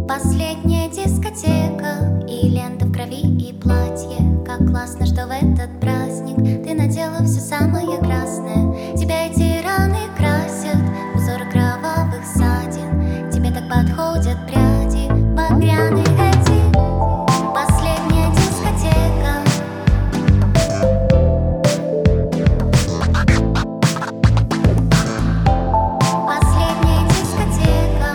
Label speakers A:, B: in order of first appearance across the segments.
A: Последняя дискотека, и лента в крови, и платье. Как классно, что в этот праздник ты надела все самое красное. Тебя эти раны красят, узоры кровавых ссадин. Тебе так подходят пряди багряные эти. Последняя дискотека. Последняя дискотека.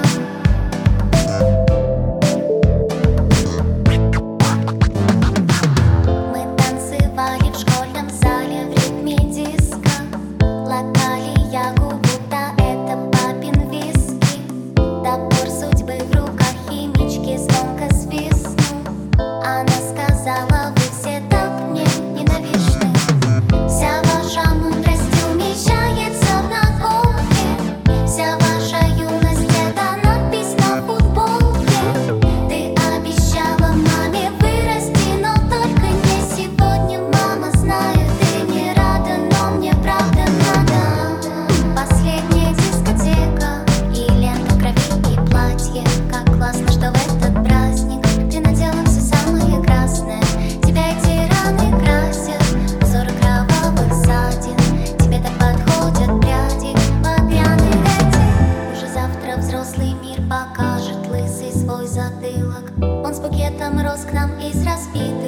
A: Мы танцевали в школьном зале в ритме диска. Латали ягу, будто это папин виски. Топор судьбы в руках химички звонко свистнул. Она сказала: вы все так мне ненавистны. Вся ваша мудрость умещается в наколке. Вся ваша юность — это надпись на футболке. Ты обещала маме вырасти, но только не сегодня. Мама, знаю, ты не рада, но мне правда надо. Последняя дискотека, и лента в крови, и платье. Как классно, что в этот праздник ты надела все самое красное. Тебя эти раны красят, узоры кровавых ссадин. Тебе так подходят пряди багряные эти. Уже завтра взрослый мир покажет лысый свой затылок. Он с букетом роз к нам из разбитых